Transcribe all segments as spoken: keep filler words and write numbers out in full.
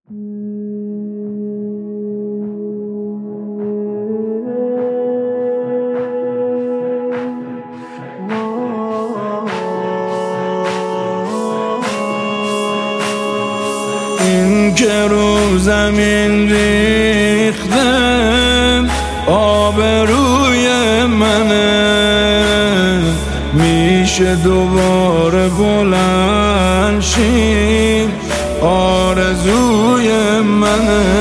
این که رو زمین ریختم آبروی منه، میشه دوباره بلند شیم آرزوی منه.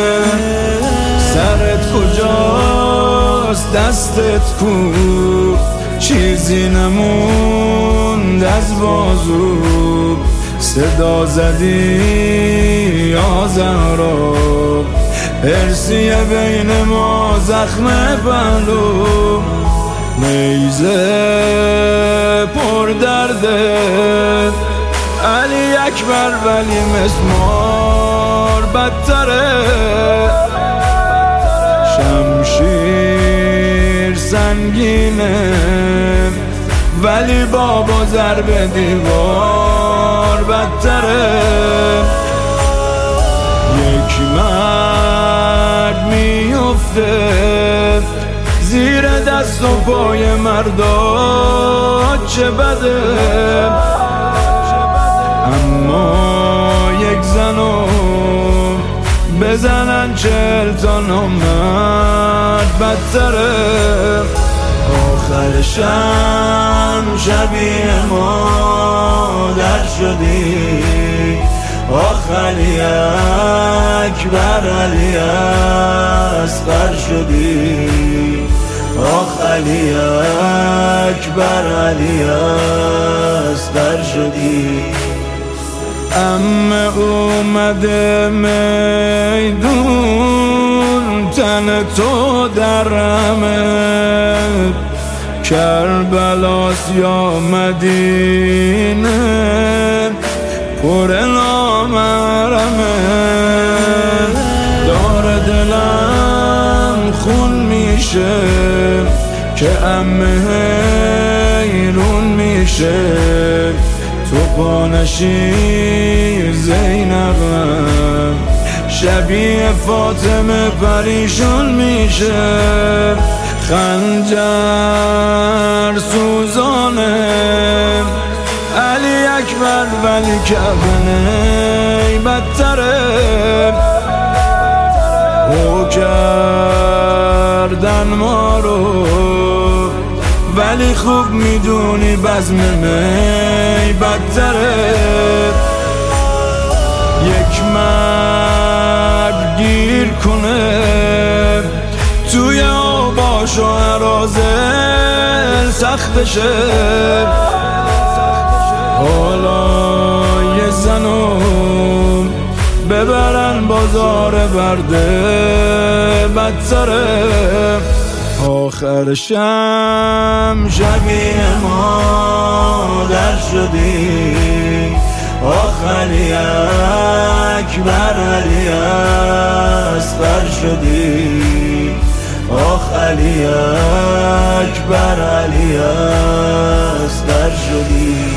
سرت کجاست دستت کو، چیزی نموند از بازو، صدا زدی یا زهرا، ارسیه بین ما زخم پهلو. نیزه پر درده علی اکبر ولی مسمار بدتره، شمشیر سنگینه ولی بابا ضرب دیوار بدتره. یک مرد میفته زیر دست و پای مردا چه بده، اما یک زنو بزنن چهل تا نامرد بدتره. آخرشم شبیه مادر شدی، آخ علی اکبر علی اصغر شدی، آخ علی اکبر علی اصغر شدی. عمه اومده میدون تن تو درمه، کربلاس یا مدینه پر نامرمه. داره دلم خون میشه که عمه حیرون میشه، تو پانشی زینبم شبیه فاطمه پریشون میشه. خنجر سوزانه علی اکبر ولی کبنه بدتره، او کردن ما رو ولی خوب میدونی بزم می بدتره. یک مرد گیر کنه توی آباش و عرازل سختشه، حالا یه زنو ببرن بازار برده بدتره. آخرشم شبیه مادر شدی، آخ علی اکبر علی اصغر شدی، آخ علی اکبر علی اصغر شدی.